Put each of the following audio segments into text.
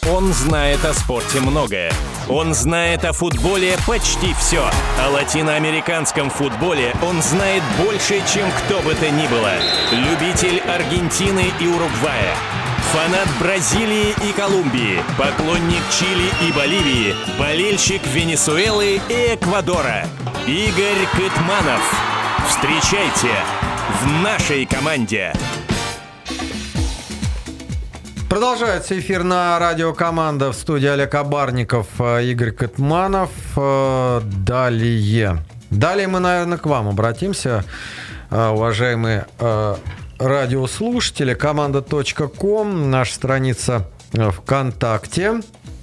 Он знает о спорте многое. Он знает о футболе почти все. О латиноамериканском футболе он знает больше, чем кто бы то ни было. Любитель Аргентины и Уругвая. Фанат Бразилии и Колумбии. Поклонник Чили и Боливии. Болельщик Венесуэлы и Эквадора. Игорь Кытманов. Встречайте в нашей команде. Продолжается эфир на радио «Команда», в студии Олег Абарников, Игорь Кытманов. Далее мы, наверное, к вам обратимся, уважаемые радиослушатели. Команда.ком, наша страница ВКонтакте.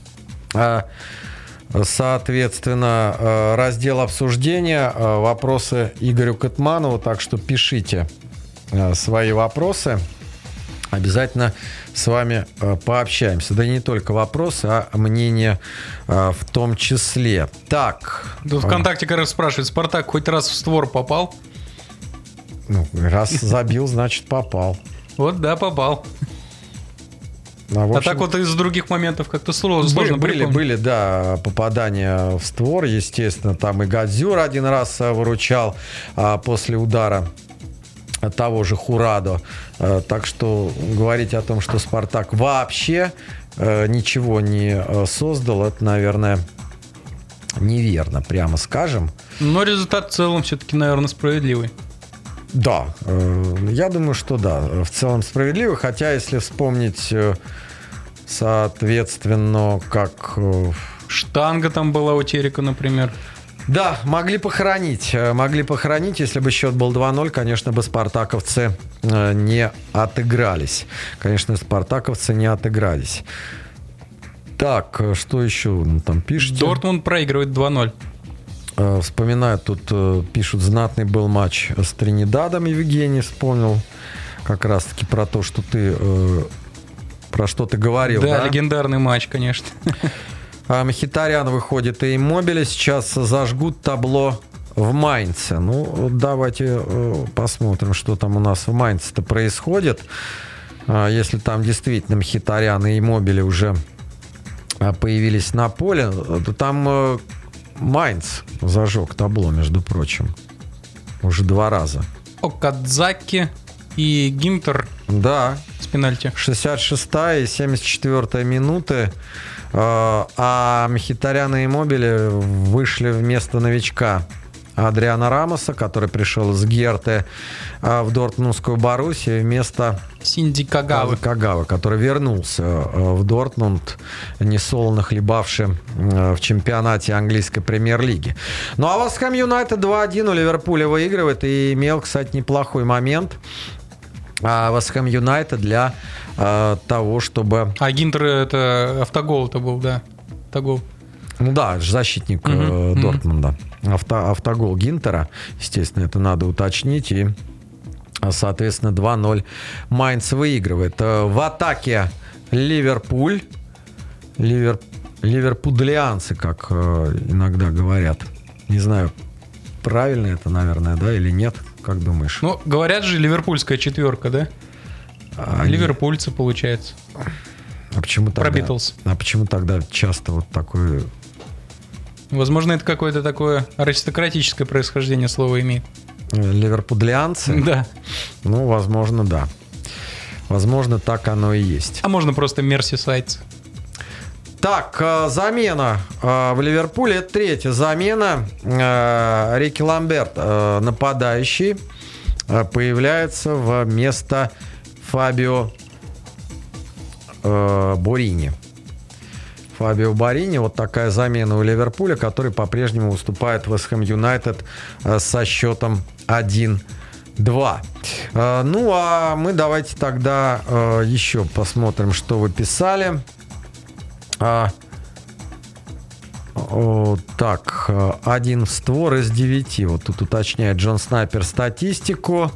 Соответственно, раздел обсуждения, вопросы Игорю Кытманову. Так что пишите свои вопросы. Обязательно с вами пообщаемся. Да и не только вопросы, а мнения в том числе. Так. Тут ВКонтакте, кажется, спрашивает: Спартак хоть раз в створ попал? Ну, раз забил, значит попал. Вот, да, попал. А так вот из других моментов как-то сложно припомнить. Были, да, попадания в створ. Естественно, там и Гадзюр один раз выручал после удара того же Хурадо. Так что говорить о том, что Спартак вообще ничего не создал, это, наверное, неверно, прямо скажем. Но результат в целом все-таки, наверное, справедливый. Да, я думаю, что да, в целом справедливый. Хотя, если вспомнить, соответственно, как... Штанга там была у Терека, например. Да, могли похоронить. Если бы счет был 2-0, конечно бы спартаковцы не отыгрались. Так, что еще там пишете? Дортмунд проигрывает 2-0. Вспоминают, тут пишут: знатный был матч с Тринидадом. Евгений вспомнил как раз-таки про то, что ты про что ты говорил. Да, легендарный матч, конечно. Мхитарян выходит и Иммобиле сейчас зажгут табло в Майнце. Ну, давайте посмотрим, что там у нас в Майнце-то происходит. Если там действительно Мхитарян и Иммобиле уже появились на поле, то там Майнц зажег табло, между прочим. Уже 2 раза. Окадзаки и Гинтер. Да. С пенальти. 66-я и 74-я минуты. А Мхитарян и Иммобиле вышли вместо новичка Адриана Рамоса, который пришел из Герте в Дортмундскую Боруссию, вместо Синди Кагавы, который вернулся в Дортмунд, несолоно хлебавший в чемпионате английской премьер-лиги. Ну а Вест Хэм Юнайтед 2-1 у Ливерпуля выигрывает, и имел, кстати, неплохой момент Вест Хэм Юнайтед для того, чтобы... А Гинтер это автогол-то был, да? Автогол. Ну да, защитник Дортмунда. Автогол Гинтера. Естественно, это надо уточнить. И, соответственно, 2-0 Майнц выигрывает. В атаке Ливерпуль. Ливерпудлианцы, как иногда говорят. Не знаю, правильно это, наверное, да, или нет? Как думаешь? Ну, говорят же, ливерпульская четверка, да? Ливерпульцы, получается. А почему тогда? Про Битлз. А почему тогда часто вот такое... Возможно, это какое-то такое аристократическое происхождение слова имеет. Ливерпудлианцы? Да. Ну, возможно, да. Возможно, так оно и есть. А можно просто мерсисайдцы. Так, замена в Ливерпуле. Это 3-я замена. Рики Ламберт, нападающий, появляется вместо Фабио Борини. Фабио Борини. Вот такая замена у Ливерпуля, который по-прежнему уступает Вест Хэм Юнайтед со счетом 1-2. Ну, а мы давайте тогда еще посмотрим, что вы писали. Так, 1 в створ из 9. Вот тут уточняет Джон Снайпер статистику.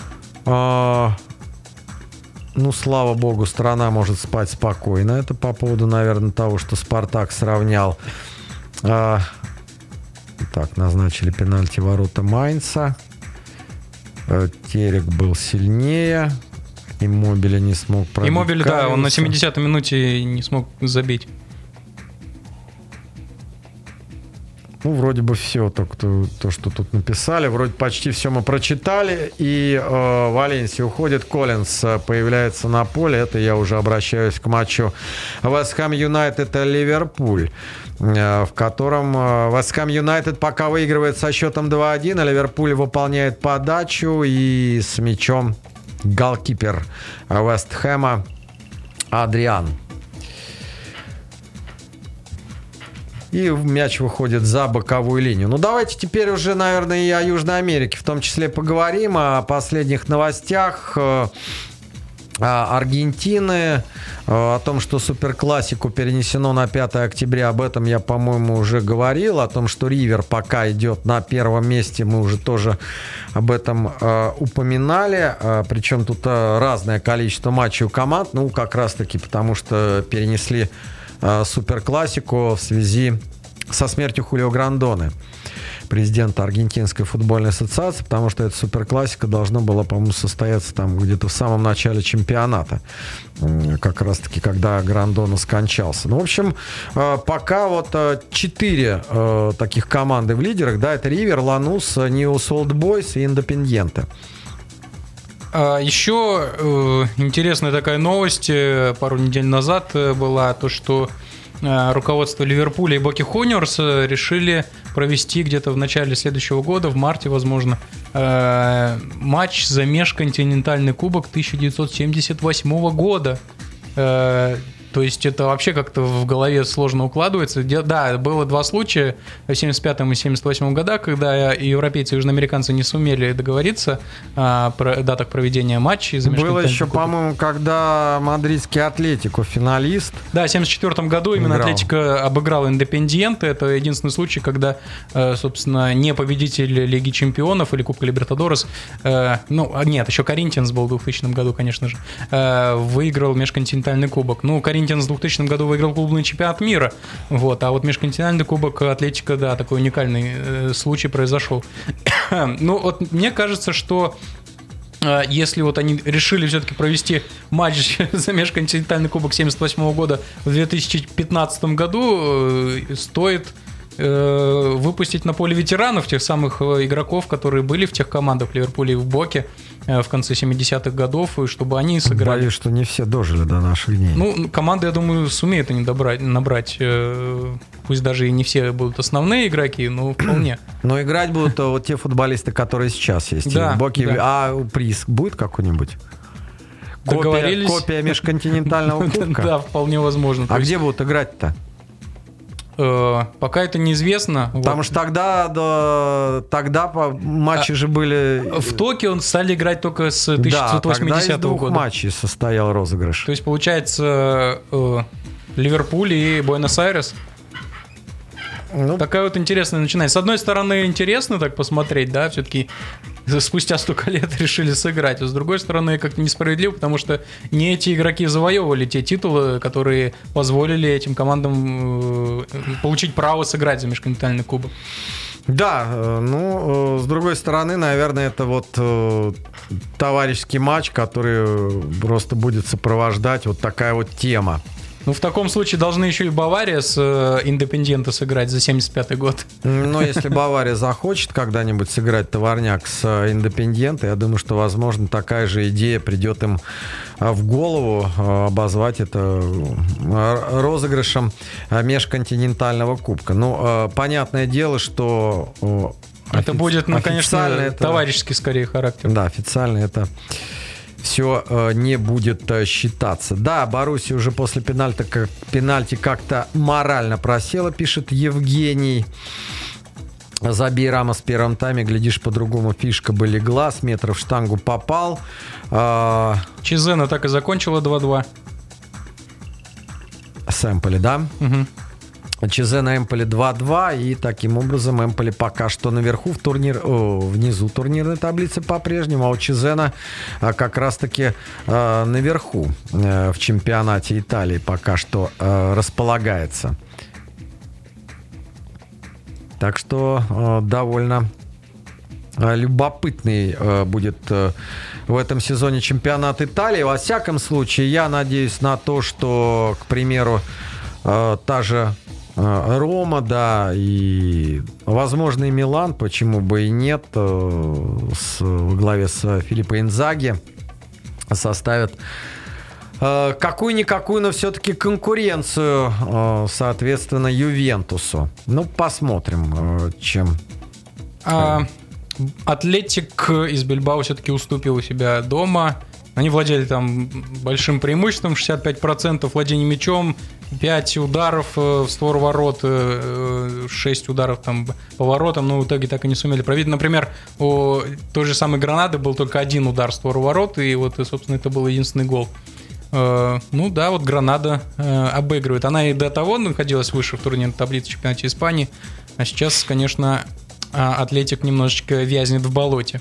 Ну, слава богу, страна может спать спокойно. Это по поводу, наверное, того, что Спартак сравнял. Так, назначили пенальти ворота Майнца. Терек был сильнее. Иммобиле не смог пробить. Иммобиле, да, он на 70-й минуте не смог забить. Ну, вроде бы все, только то, что тут написали. Вроде почти все мы прочитали. И Валенсия уходит, Коллинс появляется на поле. Это я уже обращаюсь к матчу Вест Хэм Юнайтед и Ливерпуль, в котором Вест Хэм Юнайтед пока выигрывает со счетом 2-1, а Ливерпуль выполняет подачу. И с мячом голкипер Вест Хэма Адриан. И мяч выходит за боковую линию. Ну, давайте теперь уже, наверное, и о Южной Америке в том числе поговорим, о последних новостях Аргентины, о том, что Суперклассику перенесено на 5 октября. Об этом я, по-моему, уже говорил. О том, что Ривер пока идет на первом месте. Мы уже тоже об этом упоминали. Причем тут разное количество матчей у команд. Ну, как раз-таки потому, что перенесли Суперклассику в связи со смертью Хулио Грандоне, президента Аргентинской футбольной ассоциации, потому что эта Суперклассика должна была, по-моему, состояться там где-то в самом начале чемпионата, как раз-таки, когда Грандоне скончался. Ну, в общем, пока вот 4 таких команды в лидерах, да, это Ривер, Ланус, Ньюэлл Олд Бойс и Индепендьенте. Еще интересная такая новость пару недель назад была, то что руководство Ливерпуля и Боки Хуниорс решили провести где-то в начале следующего года, в марте, возможно, матч за межконтинентальный кубок 1978 года. То есть это вообще как-то в голове сложно укладывается. Да, было 2 случая в 75-м и 78-м годах, когда европейцы и южноамериканцы не сумели договориться о датах проведения матчей. Было еще, по-моему, когда мадридский Атлетико финалист. Да, в 74-м году именно Атлетико обыграл Индепендьенте. Это единственный случай, когда, собственно, не победитель Лиги Чемпионов или Кубка Либертадорес, нет, еще Коринтианс был в 2000 году, конечно же, выиграл межконтинентальный кубок. Ну, Коринтианс в 2000 году выиграл клубный чемпионат мира, вот, а вот межконтинентальный кубок Атлетико, да, такой уникальный случай произошел. Ну, вот мне кажется, что если вот они решили все-таки провести матч за межконтинентальный кубок 78 года в 2015 году, стоит выпустить на поле ветеранов, тех самых игроков, которые были в тех командах в Ливерпуле и в Боке в конце 70-х годов, и чтобы они сыграли. Боюсь, что не все дожили до наших дней. Ну, команда, я думаю, сумеет они набрать, пусть даже и не все будут основные игроки, но вполне. Но играть будут вот те футболисты, которые сейчас есть. Да, в Боке. да. А приз будет какой-нибудь? Договорились. Копия межконтинентального кубка? Да, вполне возможно. А где будут играть-то? Пока это неизвестно. Потому что тогда матчи же были... В Токио стали играть только с 1980 года. Да, тогда из 2 матчей состоял розыгрыш. То есть, получается, Ливерпуль и Буэнос-Айрес. Ну, такая вот интересная начинается. С одной стороны, интересно так посмотреть, да, все-таки спустя столько лет решили сыграть. А с другой стороны, как-то несправедливо, потому что не эти игроки завоевывали те титулы, которые позволили этим командам получить право сыграть за межконтинентальный кубок. Да, ну, с другой стороны, наверное, это вот товарищеский матч, который просто будет сопровождать вот такая вот тема. Ну, в таком случае должны еще и Бавария с Индепендьенте сыграть за 75-й год. Но если Бавария захочет когда-нибудь сыграть товарняк с Индепендьенте, я думаю, что, возможно, такая же идея придет им в голову, обозвать это розыгрышем межконтинентального кубка. Ну, понятное дело, что... Это будет, ну, конечно, товарищеский скорее характер. Да, официально это... все не будет считаться. Да, Боруссия уже после пенальти как-то морально просела, пишет Евгений. Забей Рамос в первом тайме, глядишь, по-другому фишка бы легла, с метра в штангу попал. Чизена так и закончила 2-2. С Эмполи, да? Угу. Чизена Эмполи 2-2, и таким образом Эмполи пока что наверху внизу турнирной таблицы по-прежнему, а у Чизена как раз-таки наверху в чемпионате Италии пока что располагается. Так что довольно любопытный будет в этом сезоне чемпионат Италии. Во всяком случае, я надеюсь на то, что, к примеру, та же Рома, да, и, возможно, и Милан, почему бы и нет, во главе с Филиппо Инзаги составят какую-никакую, но все-таки конкуренцию, соответственно, Ювентусу. Ну, посмотрим, чем... Атлетик из Бильбао все-таки уступил у себя дома. Они владели там большим преимуществом, 65% владения мячом, 5 ударов в створ ворот, 6 ударов там по воротам, но в итоге так и не сумели пробить. Например, у той же самой Гранады был только один удар в створ ворот, и вот, собственно, это был единственный гол. Ну да, вот Гранада обыгрывает. Она и до того находилась выше в турнирной таблице чемпионата Испании, а сейчас, конечно, Атлетик немножечко вязнет в болоте.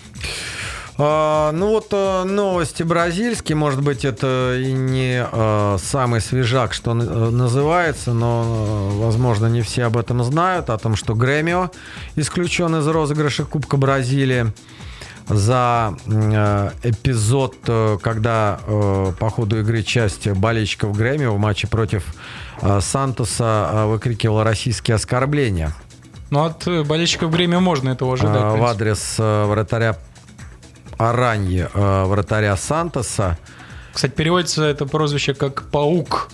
Ну вот новости бразильские, может быть, это и не самый свежак, что называется, но, возможно, не все об этом знают, о том, что Гремио исключен из розыгрыша Кубка Бразилии за эпизод, когда по ходу игры часть болельщиков Гремио в матче против Сантоса выкрикивала российские оскорбления. Ну, от болельщиков Гремио можно этого ожидать. В адрес вратаря Араньи, вратаря Сантоса. Кстати, переводится это прозвище как «паук».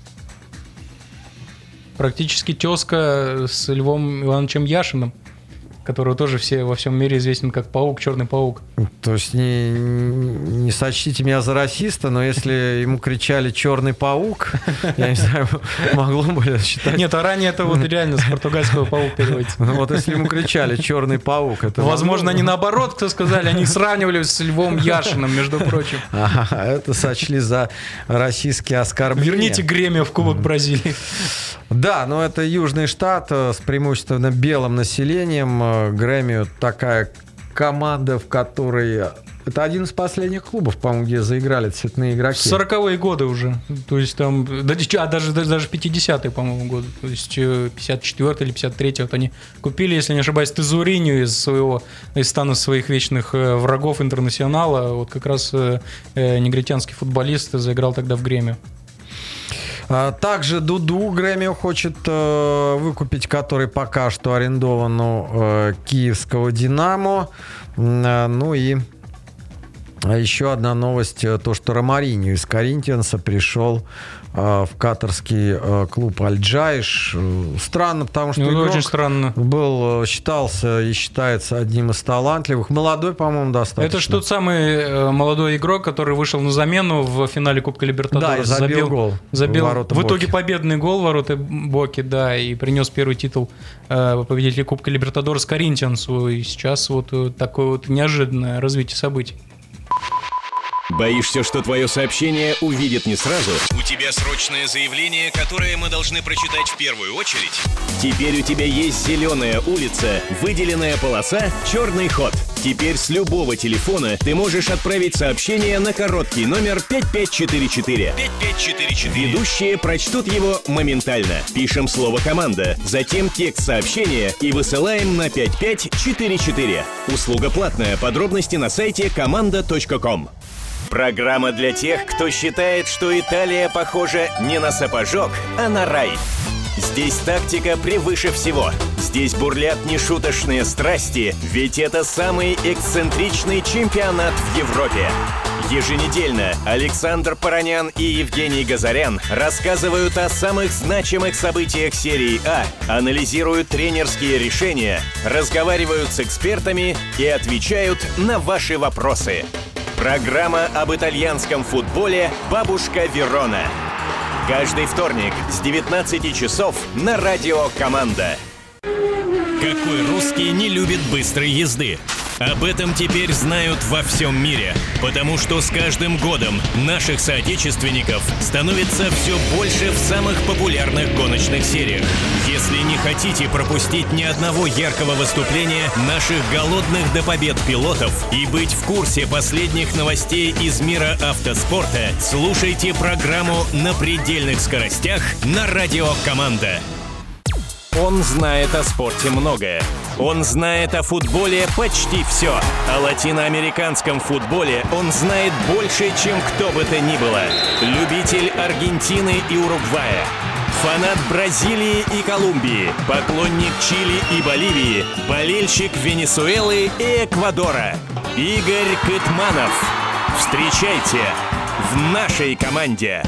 Практически тезка с Львом Ивановичем Яшиным, которого тоже все во всем мире известен как паук, черный паук. То есть не сочтите меня за расиста, но если ему кричали «черный паук», я не знаю, могло бы считать... Нет, а ранее это вот реально с португальского паук переводится. Ну вот если ему кричали «черный паук», это... Возможно, они наоборот, кто сказали, они сравнивали с Львом Яшиным, между прочим. Ага, это сочли за российские оскорбления. Верните Гремио в Кубок Бразилии. Да, но это Южный штат с преимущественно белым населением. Гремио такая команда, в которой... Это один из последних клубов, по-моему, где заиграли цветные игроки. 40-е годы уже. То есть там... даже 50-е, по-моему, годы. То есть 54-й или 53-й. Вот они купили, если не ошибаюсь, Тезуринью из стана своих вечных врагов Интернационала. Вот как раз негритянский футболист заиграл тогда в Гремио. Также Дуду Гремио хочет выкупить, который пока что арендован у киевского «Динамо». Ну и еще одна новость, то, что Ромариньо из Коринтианса пришел в катарский клуб Аль-Джайш. Странно, потому что игрок очень странно. считался и считается одним из талантливых. Молодой, по-моему, достаточно. Это же тот самый молодой игрок, который вышел на замену в финале Кубка Либертадорес. Да, и забил гол. В итоге победный гол в ворота Боки, да, и принес первый титул победителя Кубка Либертадорес Коринтиансу. И сейчас вот такое вот неожиданное развитие событий. Боишься, что твое сообщение увидят не сразу? У тебя срочное заявление, которое мы должны прочитать в первую очередь? Теперь у тебя есть зеленая улица, выделенная полоса, черный ход. Теперь с любого телефона ты можешь отправить сообщение на короткий номер 5544. 5544. Ведущие прочтут его моментально. Пишем слово «команда», затем текст сообщения и высылаем на 5544. Услуга платная. Подробности на сайте команда.ком. Программа для тех, кто считает, что Италия похожа не на сапожок, а на рай. Здесь тактика превыше всего. Здесь бурлят нешуточные страсти, ведь это самый эксцентричный чемпионат в Европе. Еженедельно Александр Паранян и Евгений Газарян рассказывают о самых значимых событиях серии А, анализируют тренерские решения, разговаривают с экспертами и отвечают на ваши вопросы. Программа об итальянском футболе «Бабушка Верона». Каждый вторник с 19 часов на радио «Команда». Какой русский не любит быстрой езды? Об этом теперь знают во всем мире, потому что с каждым годом наших соотечественников становится все больше в самых популярных гоночных сериях. Если не хотите пропустить ни одного яркого выступления наших голодных до побед пилотов и быть в курсе последних новостей из мира автоспорта, слушайте программу «На предельных скоростях» на радио «Команда». Он знает о спорте многое. Он знает о футболе почти все. О латиноамериканском футболе он знает больше, чем кто бы то ни было. Любитель Аргентины и Уругвая. Фанат Бразилии и Колумбии. Поклонник Чили и Боливии. Болельщик Венесуэлы и Эквадора. Игорь Кытманов. Встречайте в нашей команде.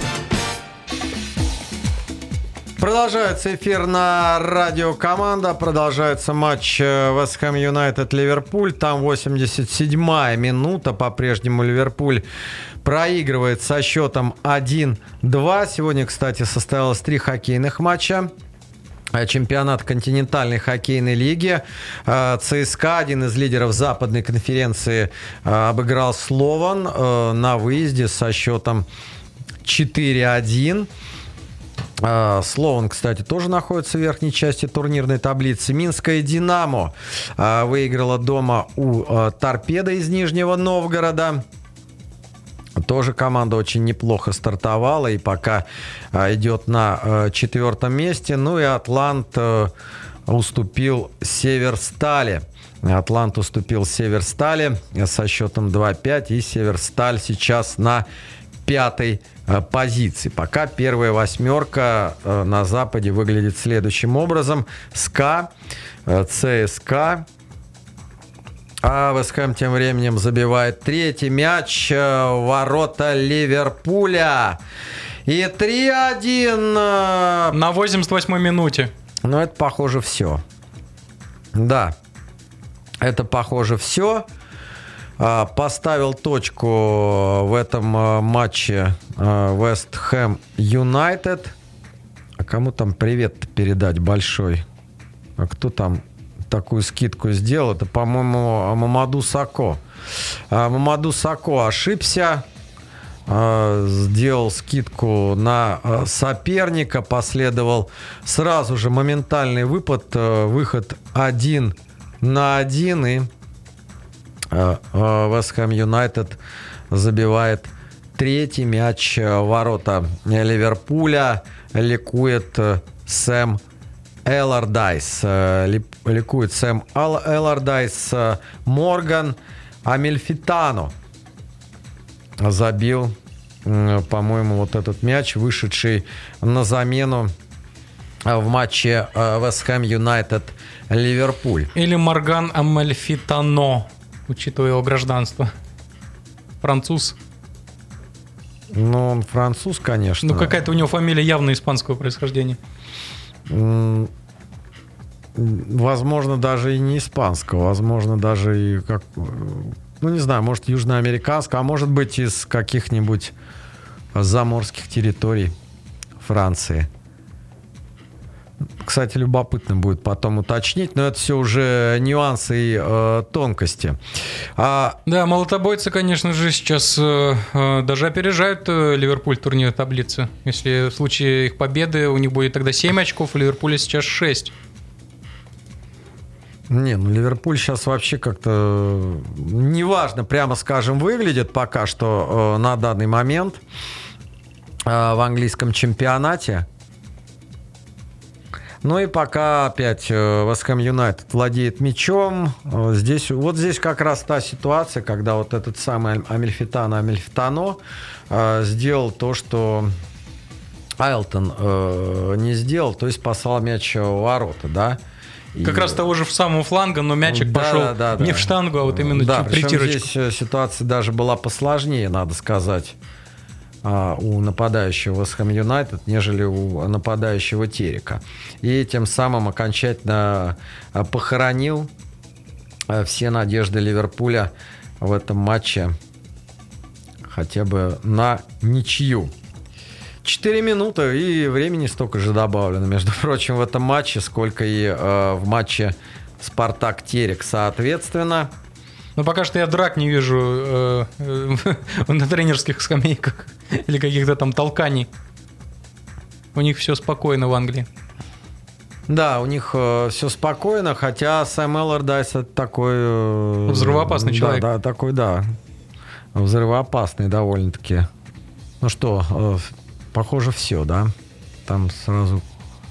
Продолжается эфир на радио «Команда». Продолжается матч Вест Хэм Юнайтед-Ливерпуль. Там 87-я минута. По-прежнему Ливерпуль проигрывает со счетом 1-2. Сегодня, кстати, состоялось 3 хоккейных матча. Чемпионат континентальной хоккейной лиги. ЦСКА, один из лидеров западной конференции, обыграл Слован на выезде со счетом 4-1. Слован, кстати, тоже находится в верхней части турнирной таблицы. Минская «Динамо» выиграла дома у «Торпедо» из Нижнего Новгорода. Тоже команда очень неплохо стартовала и пока идет на 4-м месте. Ну и «Атлант» уступил «Северстали». «Атлант» уступил «Северстали» со счетом 2-5. И «Северсталь» сейчас на 5-й позиции. Пока первая 8 на Западе выглядит следующим образом. СКА, ЦСКА. А Вест Хэм тем временем забивает 3-й мяч в ворота Ливерпуля. И 3-1. На 88-й минуте. Ну, это, похоже, все. Да. Это, похоже, все. Поставил точку в этом матче Вест Хэм Юнайтед. А кому там привет передать большой? А кто там такую скидку сделал? Это, по-моему, Мамаду Сако. Мамаду Сако ошибся. Сделал скидку на соперника. Последовал сразу же моментальный выход 1-1. И Вест Хэм Юнайтед забивает 3-й мяч в ворота Ливерпуля. Ликует Сэм Эллардайс. Ликует Сэм Эллардайс. Морган Амельфитано забил, по-моему, вот этот мяч, вышедший на замену в матче Вест Хэм Юнайтед Ливерпуль. Или Морган Амельфитано, учитывая его гражданство. Француз. Ну, он француз, конечно. Ну, какая-то у него фамилия явно испанского происхождения. Возможно, даже и не испанского. Возможно, даже и как... Ну, не знаю, может, южноамериканского, а может быть, из каких-нибудь заморских территорий Франции. Кстати, любопытно будет потом уточнить, но это все уже нюансы и тонкости. Да, молотобойцы, конечно же, сейчас даже опережают Ливерпуль в турнирной таблице. Если в случае их победы у них будет тогда 7 очков, у Ливерпуля сейчас 6. Не, ну Ливерпуль сейчас вообще как-то неважно, прямо скажем, выглядит пока что на данный момент в английском чемпионате. Ну и пока опять Вест Хэм Юнайтед владеет мячом. Здесь как раз та ситуация, когда вот этот самый Амельфитано сделал то, что Айлтон не сделал, то есть послал мяч в ворота, да. Как раз того же в самого фланга, но мячик пошел не в штангу, а вот именно чуть притирочку. Здесь ситуация даже была посложнее, надо сказать, у нападающего Вест Хэм Юнайтед, нежели у нападающего Терека. И тем самым окончательно похоронил все надежды Ливерпуля в этом матче хотя бы на ничью. 4 минуты, и времени столько же добавлено, между прочим, в этом матче, сколько и в матче Спартак-Терек, соответственно. Но пока что я драк не вижу на тренерских скамейках или каких-то там толканий. У них все спокойно в Англии. Да, у них все спокойно, хотя Сэм Эллардайс это такой... взрывоопасный человек. Да, такой, да. Взрывоопасный довольно-таки. Ну что, похоже, все, да? Там сразу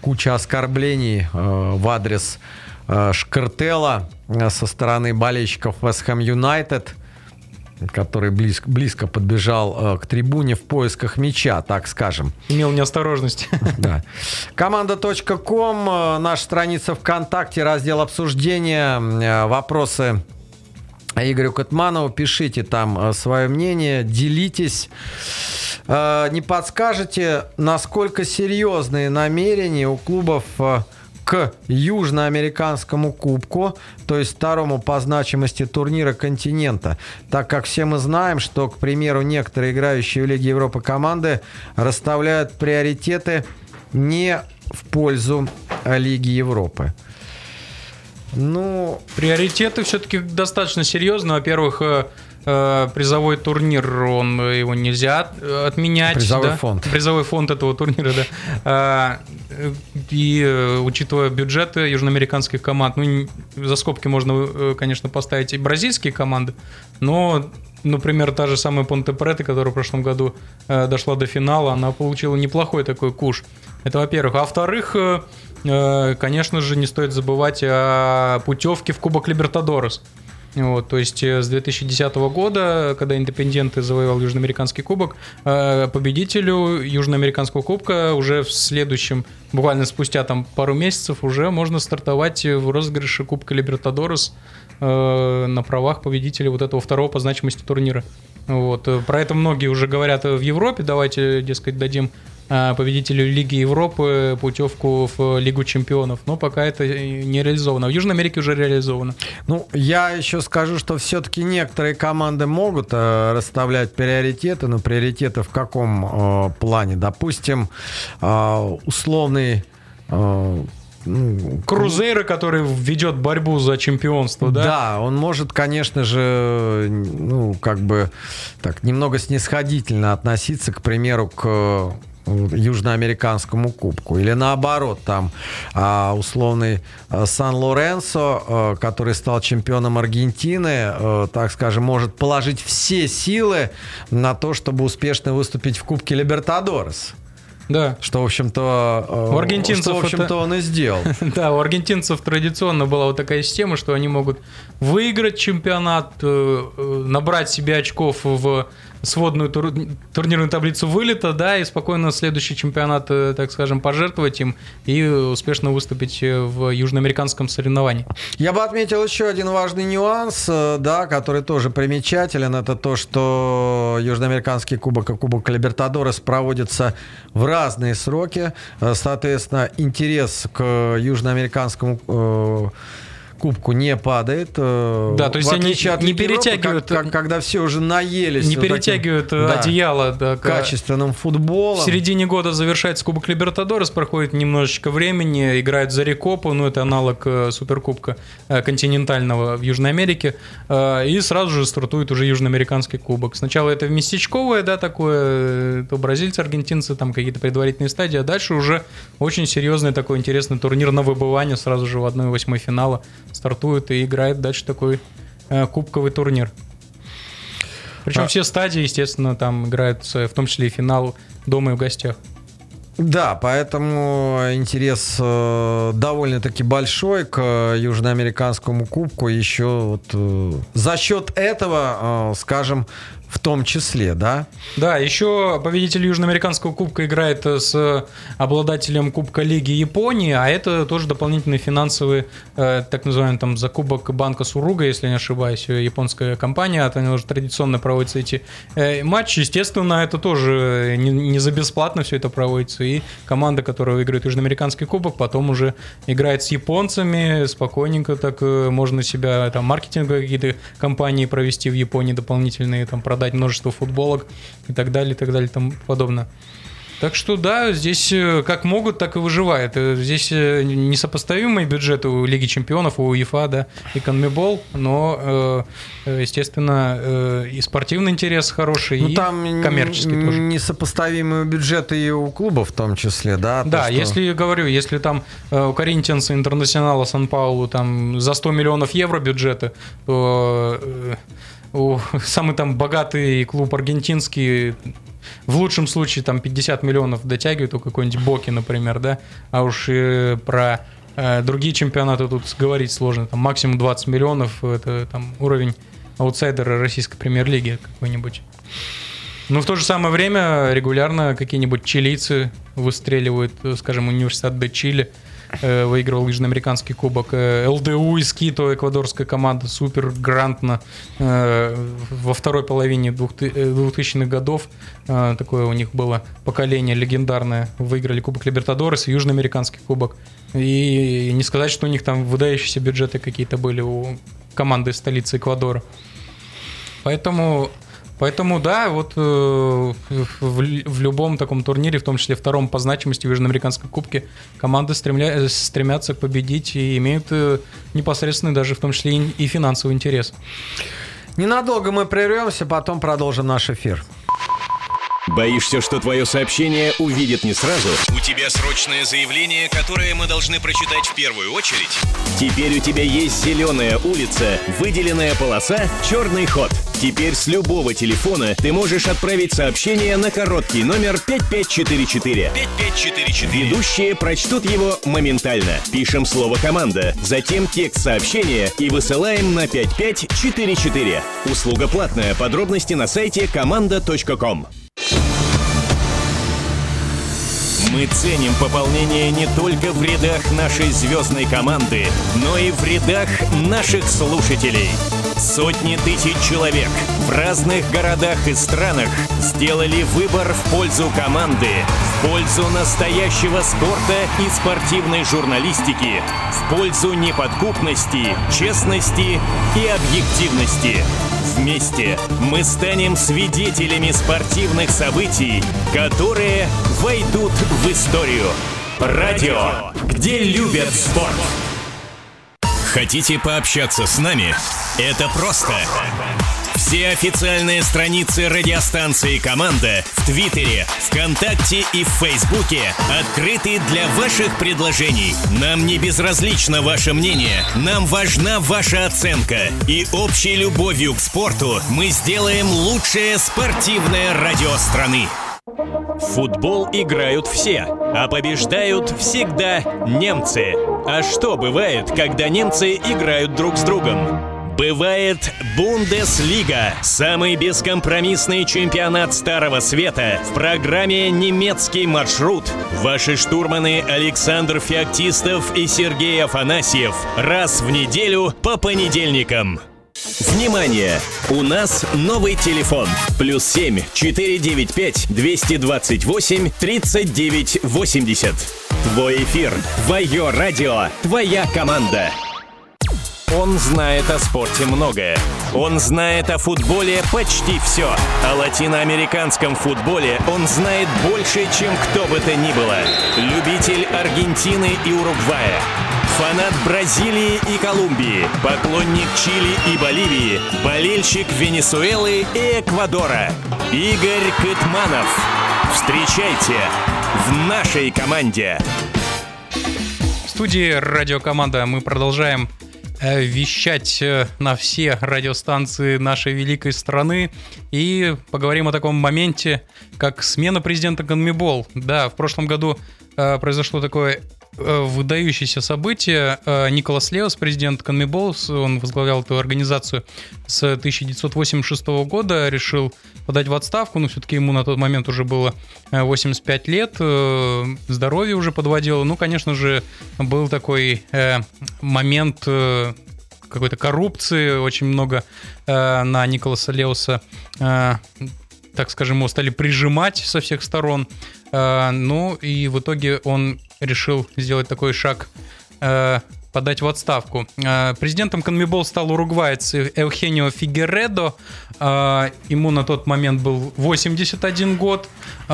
куча оскорблений в адрес Шкартела со стороны болельщиков Вест Хэм Юнайтед, который близко подбежал к трибуне в поисках мяча, так скажем. Имел неосторожность. Да. Команда.ком, наша страница ВКонтакте, раздел обсуждения, вопросы Игорю Катманову. Пишите там свое мнение, делитесь. Не подскажете, насколько серьезные намерения у клубов к Южноамериканскому кубку, то есть второму по значимости турнира континента, так как все мы знаем, что, к примеру, некоторые играющие в Лиге Европы команды расставляют приоритеты не в пользу Лиги Европы. Ну, приоритеты все-таки достаточно серьезные. Во-первых, призовой турнир, его нельзя отменять. Призовой фонд этого турнира, да. И учитывая бюджеты южноамериканских команд, за скобки можно, конечно, поставить и бразильские команды, но, например, та же самая Понте-Прета, которая в прошлом году дошла до финала, она получила неплохой такой куш. Это во-первых. А во-вторых, конечно же, не стоит забывать о путевке в Кубок Либертадорес. Вот, то есть с 2010 года, когда Индепендьенте завоевал Южноамериканский кубок, победителю Южноамериканского кубка уже в следующем, буквально спустя там пару месяцев, уже можно стартовать в розыгрыше Кубка Либертадорес на правах победителя вот этого второго по значимости турнира. Вот. Про это многие уже говорят в Европе. Давайте, дескать, дадим победителю Лиги Европы путевку в Лигу Чемпионов. Но пока это не реализовано. В Южной Америке уже реализовано. Ну, я еще скажу, что все-таки некоторые команды могут расставлять приоритеты. Но приоритеты в каком плане? Допустим, условный... Крузейро, который ведет борьбу за чемпионство, да? Да, он может, конечно же, так немного снисходительно относиться, к примеру, к Южноамериканскому кубку. Или наоборот, там условный Сан-Лоренсо, который стал чемпионом Аргентины, так скажем, может положить все силы на то, чтобы успешно выступить в Кубке Либертадорес. Да. Что, в общем-то, он и сделал. Да, у аргентинцев традиционно была вот такая система, что они могут выиграть чемпионат, набрать себе очков в сводную турнирную таблицу вылета, да, и спокойно следующий чемпионат, так скажем, пожертвовать им и успешно выступить в южноамериканском соревновании. Я бы отметил еще один важный нюанс, да, который тоже примечателен. Это то, что Южноамериканский кубок и Кубок Либертадорес проводятся в разные сроки. Соответственно, интерес к южноамериканскому кубку не падает. Да, то есть они не перетягивают, когда все уже наелись. Не перетягивают одеяло. Да, качественным футболом. В середине года завершается Кубок Либертадорес, проходит немножечко времени, играют за Рекопу, это аналог Суперкубка континентального в Южной Америке, и сразу же стартует уже Южноамериканский кубок. Сначала это местечковое, да, такое, то бразильцы, аргентинцы, там какие-то предварительные стадии, а дальше уже очень серьезный такой интересный турнир на выбывание, сразу же в 1/8 финала стартует и играет дальше такой кубковый турнир. Причем все стадии, естественно, там играются, в том числе и финал дома и в гостях. Да, поэтому интерес довольно-таки большой к Южноамериканскому кубку. Еще за счет этого, скажем, в том числе, да? Да, еще победитель Южноамериканского кубка играет с обладателем Кубка Лиги Японии, а это тоже дополнительные финансовые, так называемый там закубок Банка Суруга, если не ошибаюсь, японская компания, они уже традиционно проводятся эти матчи. Естественно, это тоже не за бесплатно все это проводится, и команда, которая выиграет Южноамериканский кубок, потом уже играет с японцами, спокойненько так можно себя, там, маркетинговые какие-то компании провести в Японии дополнительные, там, продать множество футболок и так далее, и тому подобное. Так что да, здесь как могут, так и выживают. Здесь несопоставимые бюджеты у Лиги Чемпионов, у УЕФА, да, и Конмебол, но, естественно, и спортивный интерес хороший, и коммерческий тоже. Несопоставимые бюджеты и у клубов в том числе, да? Да, если там у Коринтианса, Интернационала, Сан-Паулу там за 100 миллионов евро бюджета, то самый там богатый клуб аргентинский в лучшем случае там 50 миллионов дотягивает у какой-нибудь Боки, например, да, а уж про другие чемпионаты тут говорить сложно, там максимум 20 миллионов, это там уровень аутсайдера российской премьер-лиги какой-нибудь. Но в то же самое время регулярно какие-нибудь чилийцы выстреливают, скажем, Университет де Чили выигрывал южноамериканский кубок, ЛДУ из Кито, эквадорская команда, супер грантно во второй половине 2000-х годов, такое у них было поколение легендарное, выиграли Кубок Либертадорес и южноамериканский кубок. И не сказать, что у них там выдающиеся бюджеты какие-то были у команды столицы Эквадора. Поэтому да, вот в любом таком турнире, в том числе втором по значимости в Южноамериканской кубке, команды стремятся победить и имеют непосредственный даже в том числе и финансовый интерес. Ненадолго мы прервемся, потом продолжим наш эфир. Боишься, что твое сообщение увидят не сразу? У тебя срочное заявление, которое мы должны прочитать в первую очередь? Теперь у тебя есть зеленая улица, выделенная полоса, черный ход. Теперь с любого телефона ты можешь отправить сообщение на короткий номер 5544. 5544. Ведущие прочтут его моментально. Пишем слово «команда», затем текст сообщения и высылаем на 5544. Услуга платная. Подробности на сайте команда.ком. Мы ценим пополнение не только в рядах нашей звездной команды, но и в рядах наших слушателей. Сотни тысяч человек в разных городах и странах сделали выбор в пользу команды, в пользу настоящего спорта и спортивной журналистики, в пользу неподкупности, честности и объективности. Вместе мы станем свидетелями спортивных событий, которые войдут в историю. Радио, где любят спорт. Хотите пообщаться с нами? Это просто. Все официальные страницы радиостанции «Команда» в Твиттере, ВКонтакте и в Фейсбуке открыты для ваших предложений. Нам не безразлично ваше мнение, нам важна ваша оценка. И общей любовью к спорту мы сделаем лучшее спортивное радио страны. В футбол играют все, а побеждают всегда немцы. А что бывает, когда немцы играют друг с другом? Бывает Бундеслига, самый бескомпромиссный чемпионат Старого Света в программе «Немецкий маршрут». Ваши штурманы Александр Феоктистов и Сергей Афанасьев раз в неделю по понедельникам. Внимание! У нас новый телефон. +7 495 228 39 80. Твой эфир, твое радио, твоя команда. Он знает о спорте многое. Он знает о футболе почти все. О латиноамериканском футболе он знает больше, чем кто бы то ни было. Любитель Аргентины и Уругвая. Фанат Бразилии и Колумбии. Поклонник Чили и Боливии. Болельщик Венесуэлы и Эквадора. Игорь Кытманов. Встречайте в нашей команде. В студии «Радиокоманда» мы продолжаем вещать на все радиостанции нашей великой страны и поговорим о таком моменте, как смена президента CONMEBOL. Да, в прошлом году произошло такое выдающееся событие. Николас Леос, президент CONMEBOL, он возглавлял эту организацию с 1986 года, решил подать в отставку, но все-таки ему на тот момент уже было 85 лет, здоровье уже подводило. Ну, конечно же, был такой момент какой-то коррупции, очень много на Николаса Леоса, так скажем, его стали прижимать со всех сторон. Ну и в итоге он решил сделать такой шаг, подать в отставку. Президентом CONMEBOL стал уругваец Эухенио Фигередо. Ему на тот момент был 81 год.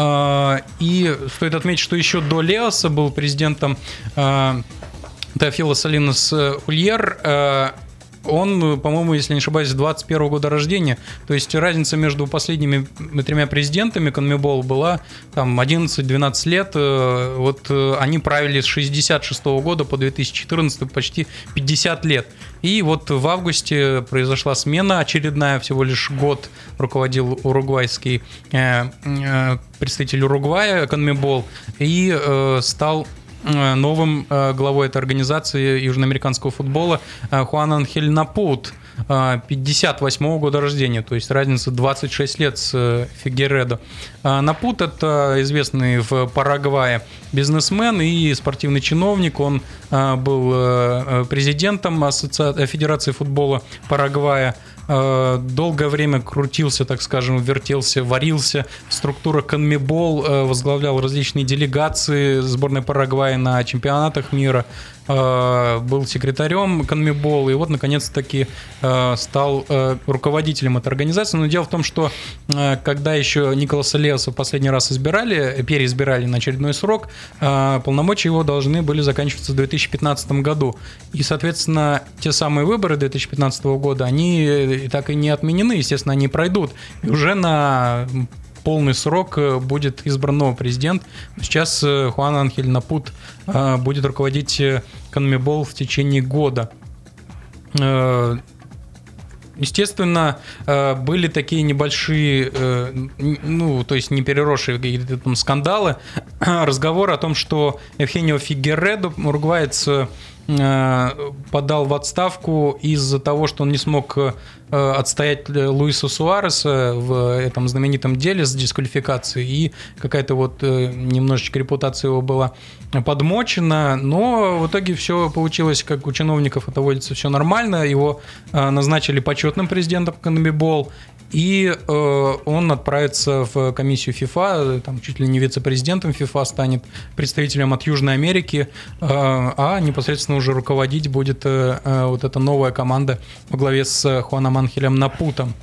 И стоит отметить, что еще до Леоса был президентом Теофилос Салинос Ульер. Он, по-моему, если не ошибаюсь, 21 года рождения. То есть разница между последними 3 президентами CONMEBOL была там 11-12 лет. Вот они правили с 1966 года по 2014, почти 50 лет. И вот в августе произошла смена очередная, всего лишь год руководил уругвайский представитель Уругвая CONMEBOL и стал новым главой этой организации южноамериканского футбола Хуан Анхель Напут, 58 года рождения, то есть разница 26 лет с Фигередо. Напут — это известный в Парагвае бизнесмен и спортивный чиновник. Он был президентом Федерации футбола Парагвая. Долгое время крутился, так скажем, вертелся, варился в структурах CONMEBOL, возглавлял различные делегации сборной Парагвая на чемпионатах мира, был секретарем CONMEBOL и вот, наконец-таки, стал руководителем этой организации. Но дело в том, что когда еще Николаса Леоса в последний раз переизбирали на очередной срок, полномочия его должны были заканчиваться в 2015 году. И, соответственно, те самые выборы 2015 года, они так и не отменены, естественно, они пройдут. И уже на полный срок будет избран новый президент. Сейчас Хуан Анхель Напут будет руководить CONMEBOL в течение года. Естественно, были такие небольшие, то есть не переросшие какие-то там скандалы, разговоры о том, что Эвхенио Фигередо, уругваец, подал в отставку из-за того, что он не смог отстоять Луиса Суареса в этом знаменитом деле с дисквалификацией, и какая-то вот немножечко репутация его была подмочена, но в итоге все получилось, как у чиновников это водится, все нормально, его назначили почетным президентом CONMEBOL, и он отправится в комиссию ФИФА, там чуть ли не вице-президентом ФИФА станет, представителем от Южной Америки, а непосредственно уже руководить будет вот эта новая команда во главе с Хуаном Анхелем Напутом.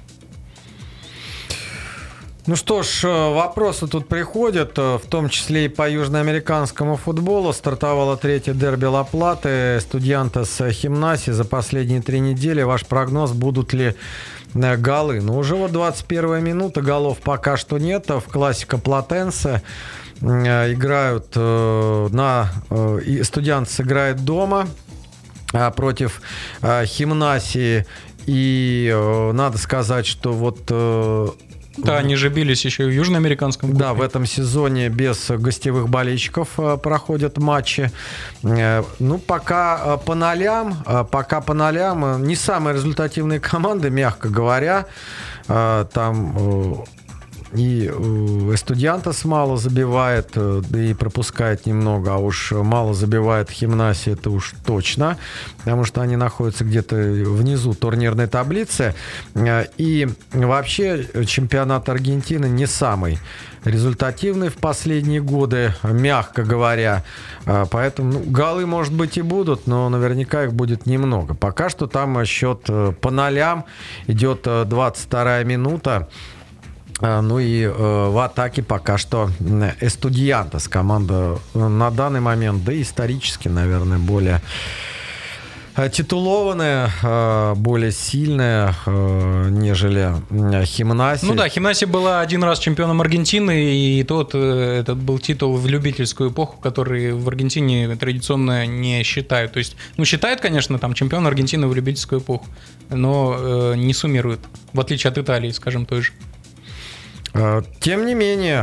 Ну что ж, вопросы тут приходят, в том числе и по южноамериканскому футболу. Стартовало 3-е дерби Ла-Платы, Эстудиантес Химнаси. За последние 3 недели ваш прогноз, будут ли голы? Ну, уже вот 21 минута, голов пока что нет. В классика Платенсе играют Эстудиантес играет дома против Химнасии. И надо сказать, что вот... Да, они же бились еще и в южноамериканском кубке. Да, в этом сезоне без гостевых болельщиков проходят матчи. Ну, пока по нолям, не самые результативные команды, мягко говоря. Там и Эстудиантес мало забивает, да и пропускает немного, а уж мало забивает Химнаси, это уж точно, потому что они находятся где-то внизу турнирной таблицы. И вообще чемпионат Аргентины не самый результативный в последние годы, мягко говоря. Поэтому голы, может быть, и будут, но наверняка их будет немного. Пока что там счет по нолям, идет 22-я минута. Ну и в атаке пока что Эстудиантес, команда на данный момент, да и исторически, наверное, более титулованная, более сильная, нежели Химнаси. Ну да, Химнаси была один раз чемпионом Аргентины, и этот был титул в любительскую эпоху, который в Аргентине традиционно не считают. То есть, считают, конечно, там чемпион Аргентины в любительскую эпоху, но не суммируют, в отличие от Италии, скажем, той же. Тем не менее,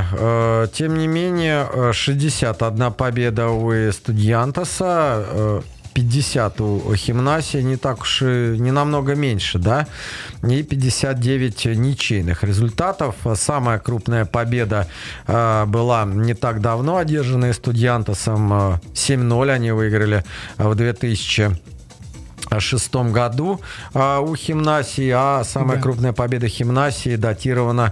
61 победа у Эстудиантеса, 50 у Химнаси, не так уж и не намного меньше, да, и 59 ничейных результатов. Самая крупная победа была не так давно одержана Эстудиантесом, 7-0 они выиграли в 2006 году у Химнасии, а самая крупная победа Химнасии датирована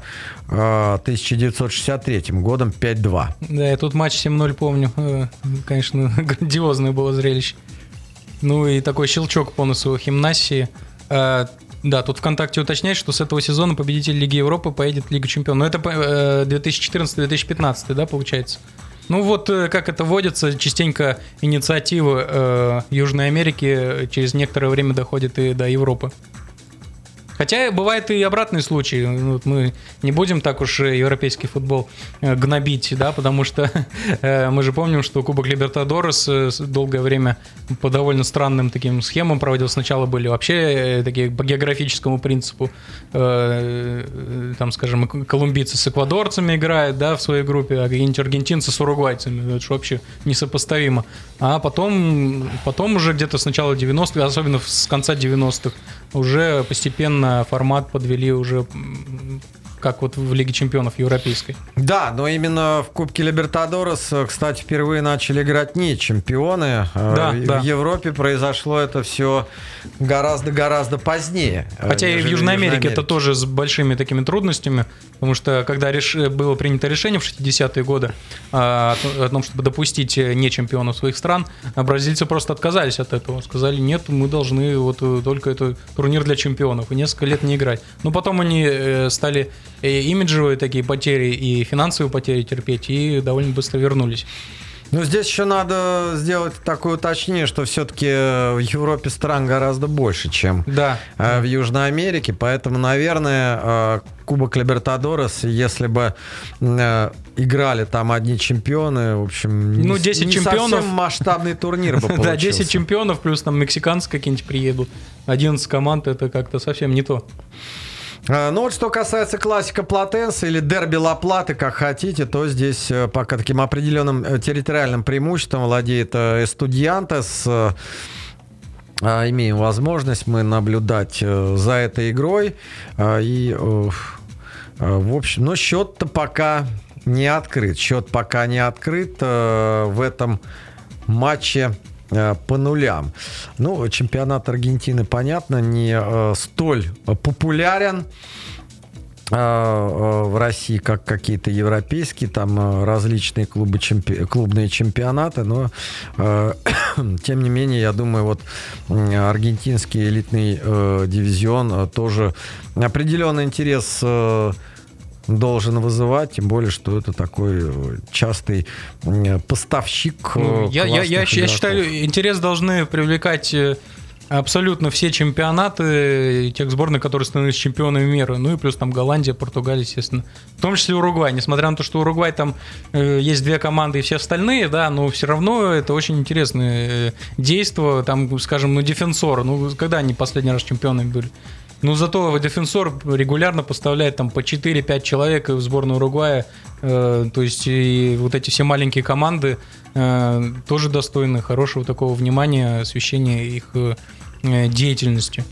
1963 годом, 5-2. Да, я тут матч 7-0 помню. Конечно, грандиозное было зрелище. Ну и такой щелчок по носу Химнасии. Да, тут ВКонтакте уточняет, что с этого сезона победитель Лиги Европы поедет в Лигу Чемпионов. Но это 2014-2015, да, получается? Ну вот, как это водится, частенько инициативы Южной Америки через некоторое время доходят и до Европы. Хотя бывает и обратный случай. Вот мы не будем так уж европейский футбол гнобить, да, потому что мы же помним, что Кубок Либертадорес долгое время по довольно странным таким схемам проводил. Сначала были вообще такие по географическому принципу, там, скажем, колумбийцы с эквадорцами играют, да, в своей группе, а какие-нибудь аргентинцы с уругвайцами. Это же вообще несопоставимо. А потом уже где-то с начала 90-х, особенно с конца 90-х, уже постепенно формат подвели уже как вот в Лиге чемпионов европейской. Да, но именно в Кубке Либертадорес, кстати, впервые начали играть не чемпионы. Да. В Европе произошло это все гораздо позднее. Хотя и в Южной Америке это тоже с большими такими трудностями, потому что когда было принято решение в 60-е годы о том, чтобы допустить не чемпионов своих стран, бразильцы просто отказались от этого. Сказали, нет, мы должны вот только это турнир для чемпионов и несколько лет не играть. Но потом они стали имиджевые такие потери и финансовые потери терпеть, и довольно быстро вернулись. Ну, здесь еще надо сделать такое уточнение, что все-таки в Европе стран гораздо больше, чем в Южной Америке, поэтому, наверное, Кубок Либертадорес, если бы играли там одни чемпионы, в общем, 10 не чемпионов, совсем масштабный турнир бы получился. Да, 10 чемпионов, плюс там мексиканцы какие-нибудь приедут, 11 команд, это как-то совсем не то. Ну вот что касается классика Платенса или дерби Ла-Платы, как хотите, то здесь пока таким определенным территориальным преимуществом владеет Эстудиантес. Имеем возможность мы наблюдать за этой игрой. И, в общем, но счет-то пока не открыт. Счет пока не открыт в этом матче по нулям. Ну, чемпионат Аргентины, понятно, не столь популярен в России, как какие-то европейские, там различные клубные чемпионаты, но тем не менее, я думаю, вот аргентинский элитный дивизион тоже определенный интерес должен вызывать, тем более, что это такой частый поставщик. Я считаю, интерес должны привлекать абсолютно все чемпионаты тех сборных, которые становились чемпионами мира. Ну и плюс там Голландия, Португалия, естественно. В том числе Уругвай. Несмотря на то, что Уругвай там есть две команды и все остальные, да, но все равно это очень интересное действо. Там, скажем, Дефенсор. Когда они последний раз чемпионами были? Ну, зато Дефенсор регулярно поставляет там по 4-5 человек в сборную Уругвая. То есть и вот эти все маленькие команды тоже достойны хорошего такого внимания, освещения их деятельности.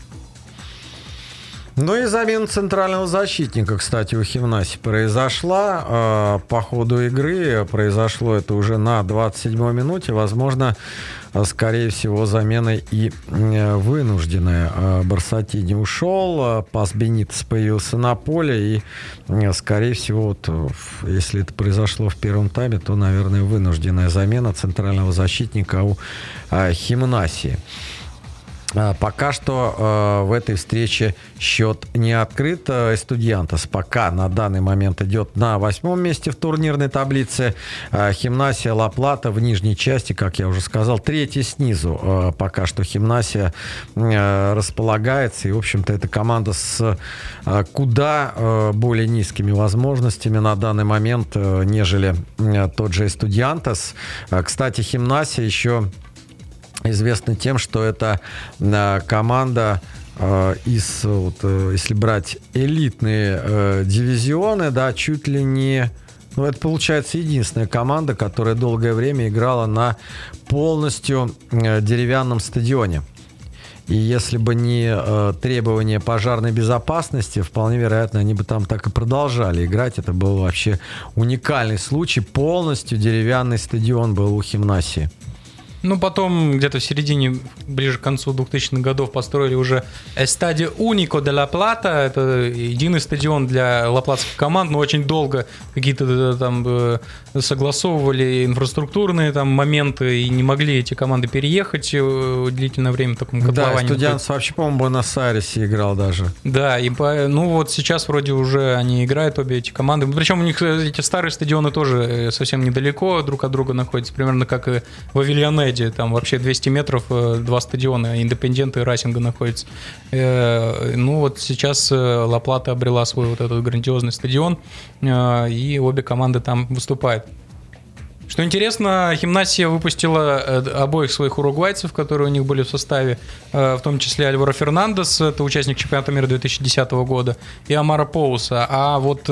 Ну и замена центрального защитника, кстати, у Химнаси произошла по ходу игры. Произошло это уже на 27-й минуте. Возможно, скорее всего, замена и вынужденная. Барсатини ушел, Пас Бенитес появился на поле. И, скорее всего, вот, если это произошло в первом тайме, то, наверное, вынужденная замена центрального защитника у Химнаси. Пока что в этой встрече счет не открыт. Эстудиантес пока на данный момент идет на 8-м месте в турнирной таблице. Химнасия Ла-Плата в нижней части, как я уже сказал, 3-я снизу. Пока что Химнасия располагается. И, в общем-то, это команда с куда более низкими возможностями на данный момент, нежели тот же Эстудиантес. Кстати, Химнасия еще известна тем, что это команда из, вот, если брать элитные дивизионы, да, чуть ли не... Ну, это, получается, единственная команда, которая долгое время играла на полностью деревянном стадионе. И если бы не требования пожарной безопасности, вполне вероятно, они бы там так и продолжали играть. Это был вообще уникальный случай. Полностью деревянный стадион был у Химнасии. Ну, потом где-то в середине, ближе к концу 2000-х годов построили уже Estadio Único de La Plata. Это единый стадион для лаплатских команд, но очень долго какие-то там согласовывали инфраструктурные там моменты и не могли эти команды переехать длительное время в таком котловании. Да, Студентс вообще, по-моему, в Буэнос-Айресе играл даже. Да, и ну вот сейчас вроде уже они играют, обе эти команды. Причем у них эти старые стадионы тоже совсем недалеко друг от друга находятся, примерно как и в Авильянеде. Там вообще 200 метров, два стадиона, Индепендента и Расинга находятся. Ну вот сейчас Ла Плата обрела свой вот этот грандиозный стадион, и обе команды там выступают. Что интересно, Гимнасия выпустила обоих своих уругвайцев, которые у них были в составе, в том числе Альваро Фернандес, это участник чемпионата мира 2010 года, и Амара Поуса. А вот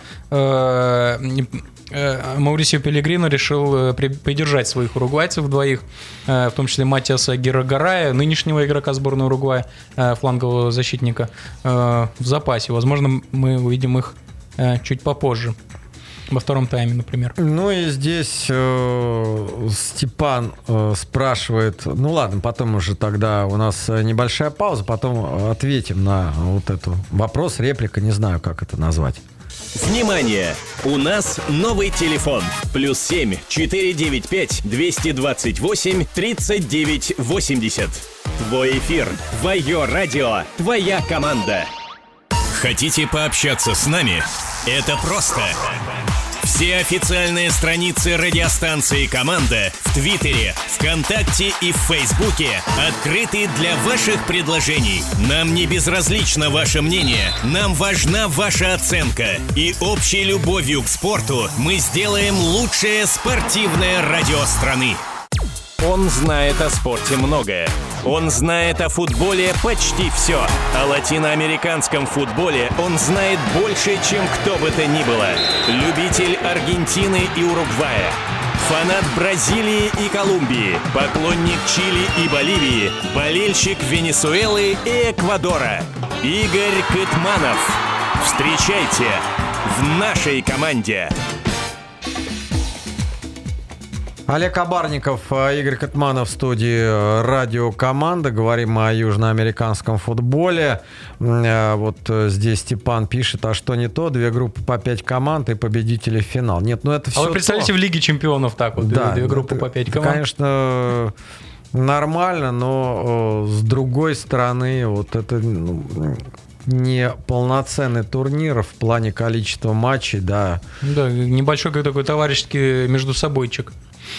Маурисио Пеллегрино решил придержать своих уругвайцев двоих, в том числе Матиаса Гиргарея, нынешнего игрока сборной Уругвая, флангового защитника, в запасе. Возможно, мы увидим их чуть попозже. Во втором тайме, например. Ну и здесь Степан спрашивает, ну ладно, потом уже тогда у нас небольшая пауза, потом ответим на вот эту вопрос, реплика, не знаю, как это назвать. Внимание! У нас новый телефон. +7 495 228 39 80. Твой эфир, твое радио, твоя команда. Хотите пообщаться с нами? Это просто. Все официальные страницы радиостанции «Команда» в Твиттере, ВКонтакте и в Фейсбуке открыты для ваших предложений. Нам не безразлично ваше мнение, нам важна ваша оценка. И общей любовью к спорту мы сделаем лучшее спортивное радио страны. Он знает о спорте многое. Он знает о футболе почти все. О латиноамериканском футболе он знает больше, чем кто бы то ни было. Любитель Аргентины и Уругвая. Фанат Бразилии и Колумбии. Поклонник Чили и Боливии. Болельщик Венесуэлы и Эквадора. Игорь Кытманов. Встречайте в нашей команде. Олег Абарников, Игорь Кытманов в студии «Радио Команда». Говорим о южноамериканском футболе. Вот здесь Степан пишет, а что не то? 2 группы по 5 команд и победители в финал. Нет, ну это все. А вы представляете, в Лиге чемпионов так вот, да, 2 группы по 5 команд? Конечно, нормально, но с другой стороны, вот это не полноценный турнир в плане количества матчей, да. Да, небольшой такой товарищеский междусобойчик.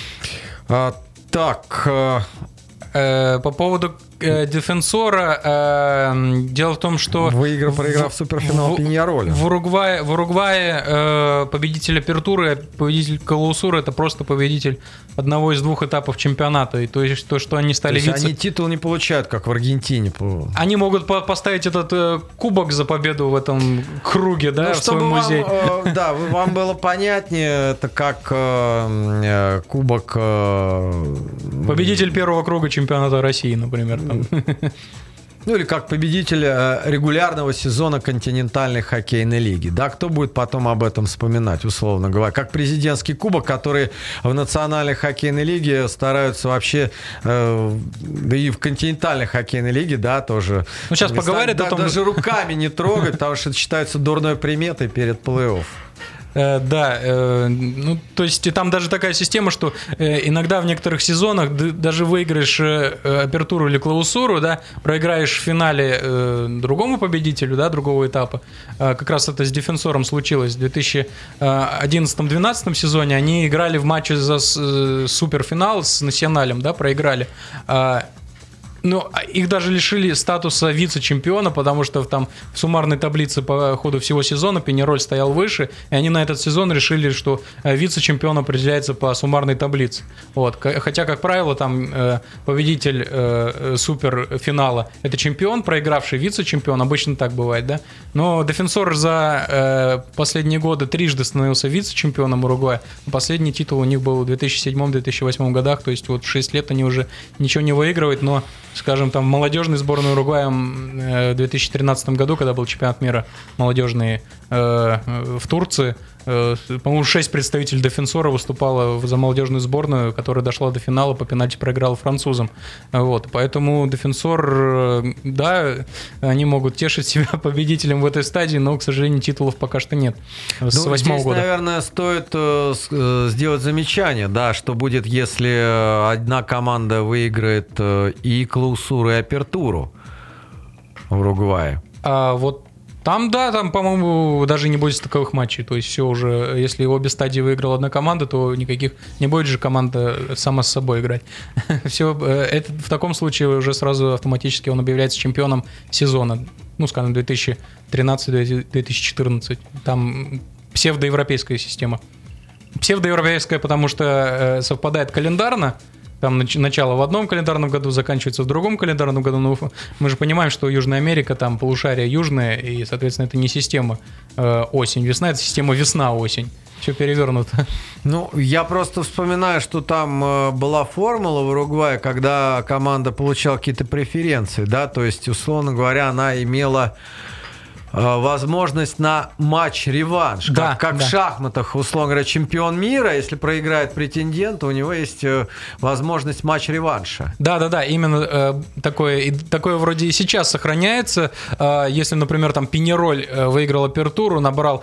Так. По поводу Дефенсора, дело в том, что... проиграв суперфинал Пеньяроля. В Уругвае победитель Апертуры, победитель Клаусуры — это просто победитель одного из 2 этапов чемпионата. И то есть то, что они стали вице... Они титул не получают, как в Аргентине. Они могут поставить этот кубок за победу в этом круге, да, в свой музей. Да, вам было понятнее, это как кубок... Победитель первого круга чемпионата России, например. Ну или как победитель регулярного сезона континентальной хоккейной лиги. Да, кто будет потом об этом вспоминать, условно говоря. Как президентский кубок, который в национальной хоккейной лиге стараются вообще, да и в континентальной хоккейной лиге, да, тоже. Ну сейчас поговорят о том... Даже руками не трогать, потому что это считается дурной приметой перед плей-офф. Да, ну, то есть там даже такая система, что иногда в некоторых сезонах даже выиграешь Апертуру или Клаусуру, да, проиграешь в финале другому победителю, да, другого этапа. Как раз это с Дефенсором случилось в 2011-2012 сезоне. Они играли в матче за суперфинал с Националем, да, проиграли. Ну, их даже лишили статуса вице-чемпиона, потому что там в суммарной таблице по ходу всего сезона Пеньяроль стоял выше, и они на этот сезон решили, что вице-чемпион определяется по суммарной таблице. Вот. Хотя, как правило, там победитель суперфинала — это чемпион, проигравший вице-чемпион, обычно так бывает, да? Но Дефенсор за последние годы трижды становился вице-чемпионом Уругвая. Последний титул у них был в 2007-2008 годах, то есть вот в 6 лет они уже ничего не выигрывают, но, скажем, там в молодежной сборной Уругвая в 2013 году, когда был чемпионат мира молодежный в Турции, по-моему, 6 представителей Дефенсора выступало за молодежную сборную, которая дошла до финала, по пенальти проиграла французам. Вот. Поэтому Дефенсор, да, они могут тешить себя победителем в этой стадии, но, к сожалению, титулов пока что нет. С 8-го года. Наверное, стоит сделать замечание, да, что будет, если одна команда выиграет и клаусуру, и апертуру в Уругвае. А вот там, да, там, по-моему, даже не будет таковых матчей. То есть все уже, если обе стадии выиграла одна команда, то никаких не будет же команда сама с собой играть. Все, это в таком случае уже сразу автоматически он объявляется чемпионом сезона. Ну, скажем, 2013-2014. Там псевдоевропейская система. Псевдоевропейская, потому что совпадает календарно. Там начало в одном календарном году, заканчивается в другом календарном году. Но мы же понимаем, что Южная Америка, там полушарие южное, и, соответственно, это не система осень-весна, это система весна-осень. Все перевернуто. Ну, я просто вспоминаю, что там была формула в Уругвае, когда команда получала какие-то преференции, да, то есть, условно говоря, она имела возможность на матч-реванш. Да, как в шахматах, условно говоря, чемпион мира, если проиграет претендент, у него есть возможность матч-реванша. Да, именно такое вроде и сейчас сохраняется. Если, например, там Пеньяроль выиграл апертуру, набрал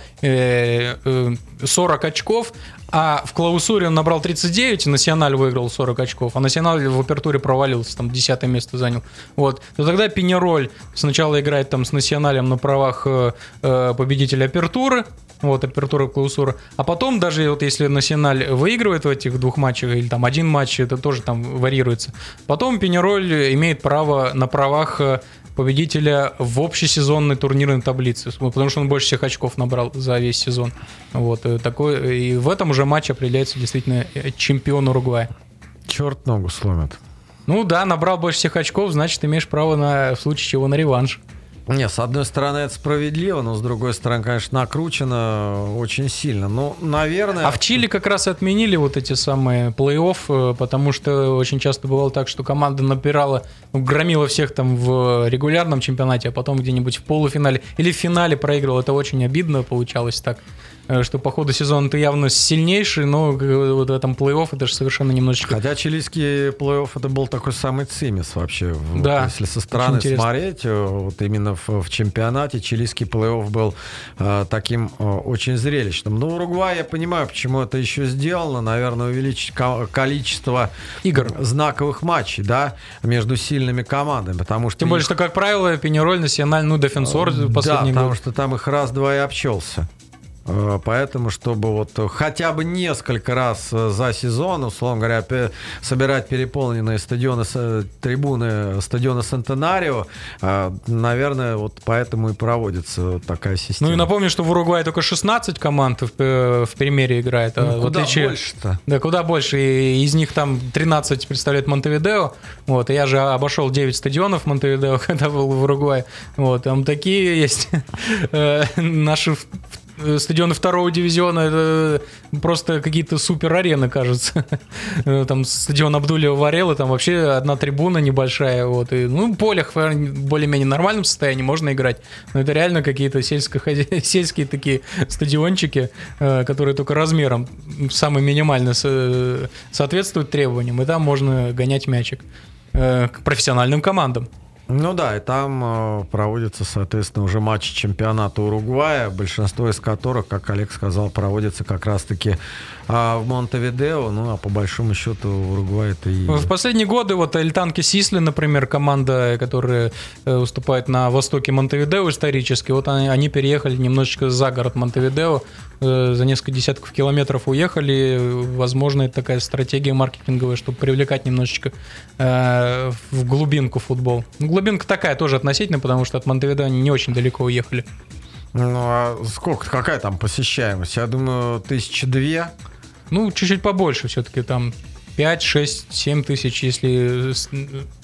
40 очков, а в клаусуре он набрал 39, и Националь выиграл 40 очков, а Националь в апертуре провалился, там 10 место занял. Вот. То тогда Пеньяроль сначала играет там с Националем на правах победителя апертуры, вот, апертура, клаусура, а потом, даже вот если Националь выигрывает в этих двух матчах, или там один матч, это тоже там варьируется, потом Пеньяроль имеет право на правах победителя в общесезонной турнирной таблице, потому что он больше всех очков набрал за весь сезон. Вот, такой, и в этом уже матче определяется действительно чемпион Уругвая. Черт ногу сломит. Ну да, набрал больше всех очков, значит, имеешь право в случае чего на реванш. Не, с одной стороны, это справедливо, но с другой стороны, конечно, накручено очень сильно. Ну, наверное... А в Чили как раз отменили вот эти самые плей-офф, потому что очень часто бывало так, что команда набирала, громила всех там в регулярном чемпионате, а потом где-нибудь в полуфинале или в финале проигрывал. Это очень обидно получалось так, что по ходу сезона ты явно сильнейший, но вот в этом плей-офф это же совершенно немножечко... Хотя чилийский плей-офф это был такой самый цимис вообще. Да, вот, если со стороны смотреть, вот именно в чемпионате чилийский плей-офф был таким очень зрелищным. Но Уругвай, я понимаю, почему это еще сделано. Наверное, увеличить количество игр, знаковых матчей, да, между сильными командами. Потому что тем более, что, как правило, Пеньяроль, Националь, Дефенсор последний год. Да, потому что там их раз-два и обчелся. Поэтому, чтобы вот хотя бы несколько раз за сезон, условно говоря, собирать переполненные стадионы, трибуны стадиона Сентенарио, наверное, вот поэтому и проводится такая система. Ну и напомню, что в Уругвае только 16 команд в примере играет. Ну, куда больше-то? Да, куда больше. И из них там 13 представляет Монтевидео. Вот, и я же обошел 9 стадионов Монтевидео, когда был в Уругвае. Вот, там такие есть наши стадионы второго дивизиона, это просто какие-то супер-арены, кажется. Там стадион Абдулио Варелы, там вообще одна трибуна небольшая. Вот, и, ну, в полях в более-менее нормальном состоянии можно играть. Но это реально какие-то сельские такие стадиончики, которые только размером самый минимально соответствуют требованиям. И там можно гонять мячик к профессиональным командам. Ну да, и там проводятся, соответственно, уже матчи чемпионата Уругвая, большинство из которых, как Олег сказал, проводятся как раз-таки в Монтевидео, ну а по большому счету в Уругвае это и... В последние годы вот Эльтанки Сисли, например, команда, которая выступает на востоке Монтевидео исторически, вот они переехали немножечко за город Монтевидео, за несколько десятков километров уехали. Возможно, это такая стратегия маркетинговая, чтобы привлекать немножечко в глубинку футбол. Глубинка такая тоже относительно, потому что от Монтевидео они не очень далеко уехали. Ну, а сколько, какая там посещаемость? Я думаю, 1002. Ну, чуть-чуть побольше все-таки, там 5, 6, 7 тысяч, если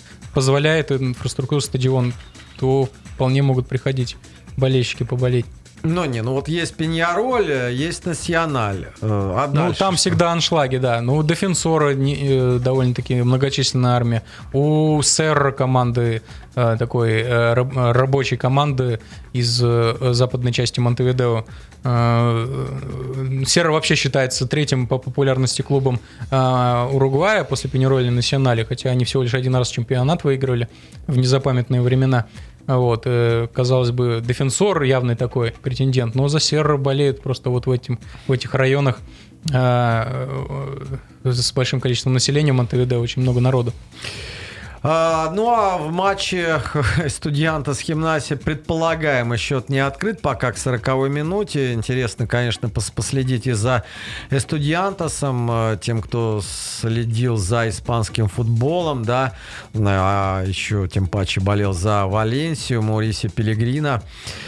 позволяет инфраструктура стадион, то вполне могут приходить болельщики поболеть. Ну вот есть Пеньяроль, есть Националь. Ну, там всегда аншлаги, да. Ну, у Дефенсора довольно-таки многочисленная армия. У Серра команды, такой рабочей команды из западной части Монтевидео. Серра вообще считается третьим по популярности клубом Уругвая после Пеньяроля и Националя, хотя они всего лишь один раз чемпионат выиграли в незапамятные времена. Вот, казалось бы, Дефенсор явный такой претендент, но за Серра болеют просто вот в этих районах с большим количеством населения Монтевидео очень много народу. Ну а в матче Студиантас Химнасия предполагаемый счет не открыт пока к 40-й минуте. Интересно, конечно, последить и за Студиантасом, тем, кто следил за испанским футболом, да, а еще тем паче болел за Валенсию, Маурисио Пеллегрино,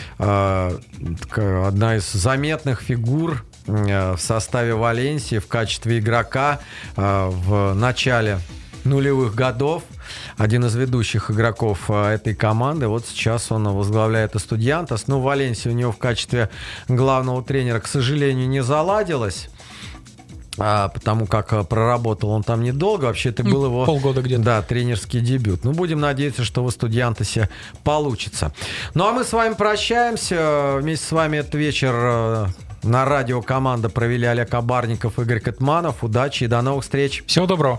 одна из заметных фигур в составе Валенсии в качестве игрока в начале нулевых годов. Один из ведущих игроков этой команды. Вот сейчас он возглавляет Студиантас. Ну, Валенсия у него в качестве главного тренера, к сожалению, не заладилось. Потому как проработал он там недолго. Вообще, это был его полгода где-то. Да, тренерский дебют. Ну, будем надеяться, что в Студиантасе получится. Ну, а мы с вами прощаемся. Вместе с вами этот вечер на радио команда провели Олег Абарников, Игорь Катманов. Удачи и до новых встреч. Всего доброго.